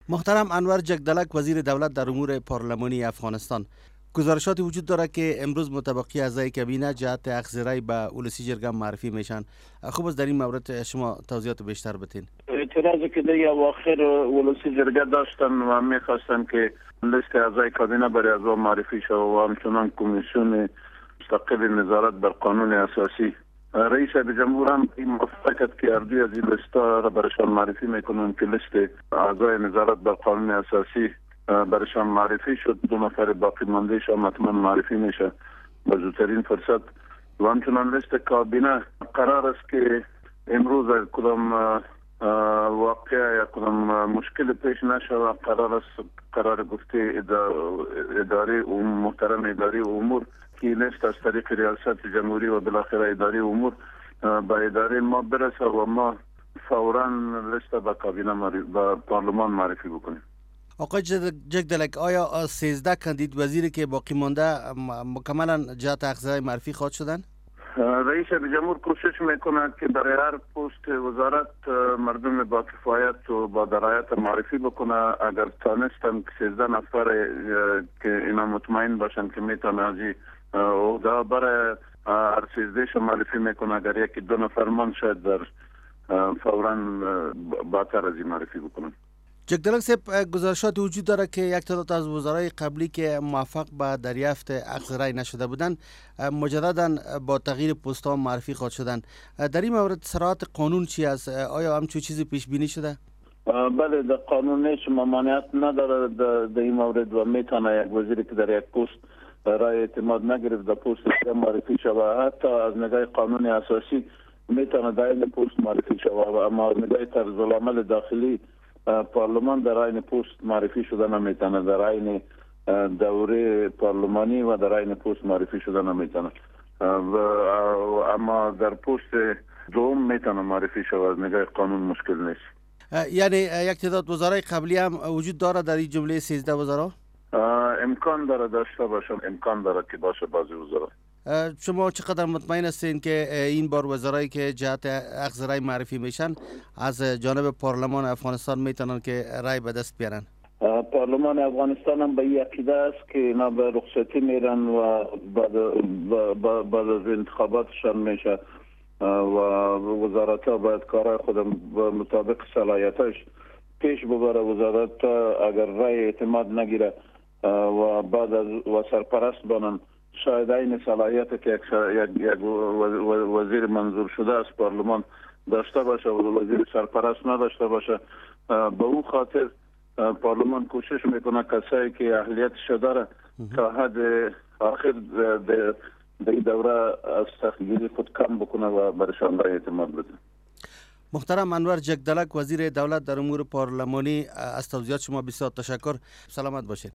محترم انور جگدلک، وزیر دولت در امور پارلمانی افغانستان، گزارشاتی وجود داره که امروز متبقی اعضای کابینه جهت اخذ رای به اولسی جرگه معرفی میشن. خوب است در این مورد شما توضیحات بیشتر بدین. اعتراضی که در اواخر اولسی جرگه داشتن و میخواستن که لیست اعضای کابینه برای اعضا معرفی شود و همچنان کمیسیون مستقل نظارت بر قانون اساسی. رئیس جمهور هم این موافقت کرد که اردوی از این لیستا را برشان معرفی میکنن که لیست اعضای نظارت بر قانون اساسی برشان معرفی شد. 2 نفر باقی مانده شان حتما معرفی میشه با زودترین فرصت. و همچنان لیست کابینه قرار است که امروز کدام واقعه یا کدام مشکل پیش نشود. قرار گفته اداره محترم اداره امور که لیست از طریق ریاست جمهوری و بالاخره اداره امور به اداره ما برسه و ما فوراً لیست به کابینه به پارلمان معرفی بکنیم. آقای جگدلک، آیا 13 کاندید وزیری که باقی مانده مکملا جهت اخذ معرفی خواهد شدن؟ رئیس جمهور کوشش میکند که برای هر پست وزارت مردم با کفایت و با درایت معرفی بکنه. اگر تانستن 13 نفر که اینا مطمئن باشن که میتونه از عهده برای هر 13 معرفی میکنه. اگر یکی 2 نفر من شاید در فوراً باتر از معرفی بکنن. جگدلک صاحب، گزارشات وجود داره که یک تعداد از وزرای قبلی که موفق به دریافت اخذ رای نشده بودند مجددا با تغییر پست ها معرفی خواهد شدند. در این مورد صراحت قانون چی است؟ آیا همچون چیزی پیش بینی شده؟ بله، در قانون هیچ ممانعت نداره در این مورد و میتونه یک وزیری که در یک پست رای اعتماد نگرفت در پست معرفی شود. حتی از نگاه قانون اساسی میتونه در این پست معرفی شود، اما از نگاه طرز العمل داخلی پارلمان در این پست معرفی شده نمیتونه. در این دوره پارلمانی و در این پست معرفی شده نمیتونه، اما در پست دوم میتونه معرفی شود. از نگاه قانون مشکل نیست. یعنی یک تعداد وزرای قبلی هم وجود داره در این جمله 13 وزرا؟ امکان داره داشته باشن، امکان داره که باشه بعضی وزرا. شما چقدر مطمئن هستین که این بار وزرایی که جهت اخذ رای معرفی میشن از جانب پارلمان افغانستان میتونن که رای به دست بیارن؟ پارلمان افغانستان هم به این عقیده است که اینا به رخصتی میرن و بعد از انتخاباتشان میشه و وزارت ها باید کارهای خود مطابق صلاحیتش پیش ببره. وزارت اگر رای اعتماد نگیره و بعد از و سرپرست بانن، شاید این صلاحیت که یک وزیر منظور شده از پارلمان داشته باشه و وزیر سرپرست نداشته باشه. به اون خاطر پارلمان کوشش میکنه کسایی که اهلیتش داره تا حد آخر در دوره از سختگیری خود کم بکنه و برشان رای اعتماد بده. محترم انور جگدلک، وزیر دولت در امور پارلمانی، از توضیحات شما بسیار تشکر. سلامت باشید.